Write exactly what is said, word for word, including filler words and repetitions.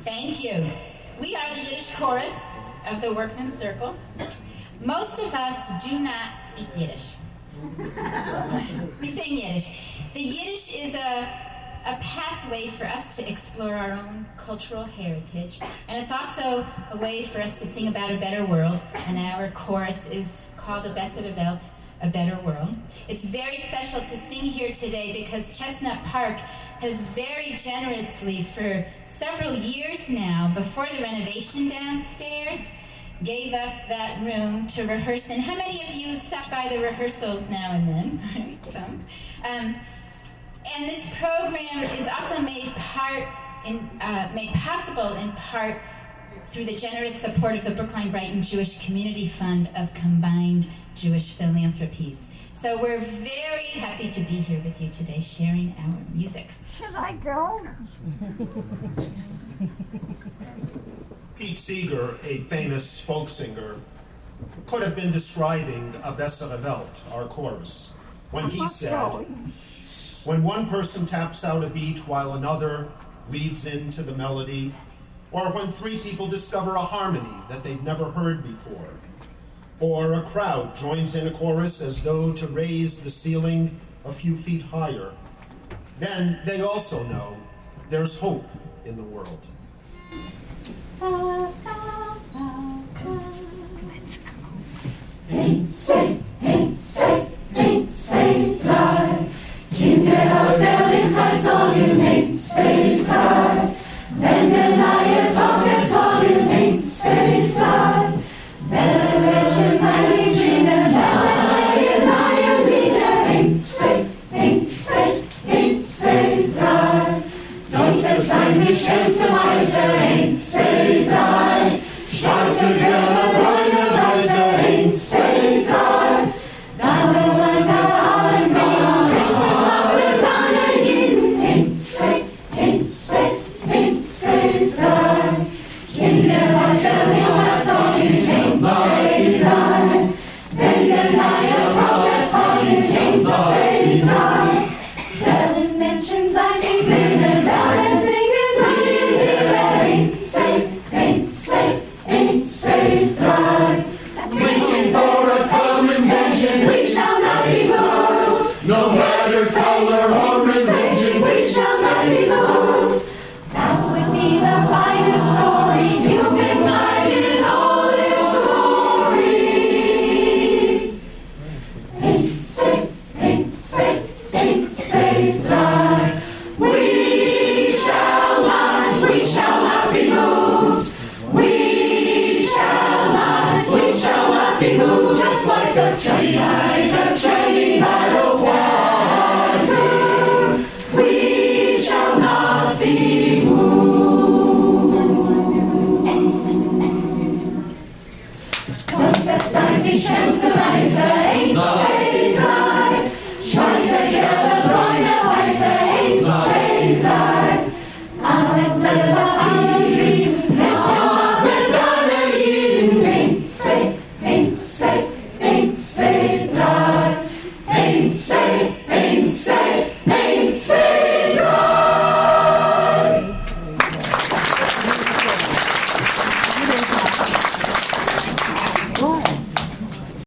Thank you. We are the Yiddish chorus of the Workmen's Circle. Most of us do not speak Yiddish. We sing Yiddish. The Yiddish is a, a pathway for us to explore our own cultural heritage, and it's also a way for us to sing about a better world, and our chorus is called A Besser Welt, A Better World. It's very special to sing here today because Chestnut Park has very generously for several years now, before the renovation downstairs, gave us that room to rehearse in. How many of you stop by the rehearsals now and then? Some. Um, and this program is also made part in, uh, made possible in part through the generous support of the Brookline-Brighton Jewish Community Fund of Combined Jewish Philanthropies. So we're very happy to be here with you today, sharing our music. Should I go? Pete Seeger, a famous folk singer, could have been describing A Besser Welt, our chorus, when he said, when one person taps out a beat while another leads into the melody, or when three people discover a harmony that they've never heard before, or a crowd joins in a chorus as though to raise the ceiling a few feet higher, then they also know there's hope in the world. Let's go. Eins, zwei, eins, zwei, eins, zwei, drei. Kinder, Herrlichkeit sorgen, eins, zwei, drei. Wenn der neue Tag ertagen, eins, zwei, drei. Wenn Menschen sein Lied singen, seine neue Lieder, eins, zwei, eins, zwei, eins, zwei, drei. Das wird sein die schönste Weise, eins, zwei, drei. Schwarze, gelbe, braune Weise, eins, zwei, drei. Dann wird sein ganz allen Frauen, es wird alle jeden, eins, zwei, eins, zwei, eins, zwei, drei. Kinder, Herrlichkeit sorgen, eins, zwei, drei. Wenn der neue Tag ertagen, eins, zwei, drei. Werden Menschen sein, die Bilder sagen, singen, neue Lieder, eins, zwei, eins, zwei, eins, zwei, drei. Reaching for a common vision, we shall not be moved. No matter color or religion, we shall not be moved. That would be the finest story, human life in all its glory. Eins, zwei, eins, zwei, eins, zwei, drei. We shall not, we shall not be moved. We shall not, we shall not be moved. Just like a tree, like a tree by the water. We shall not be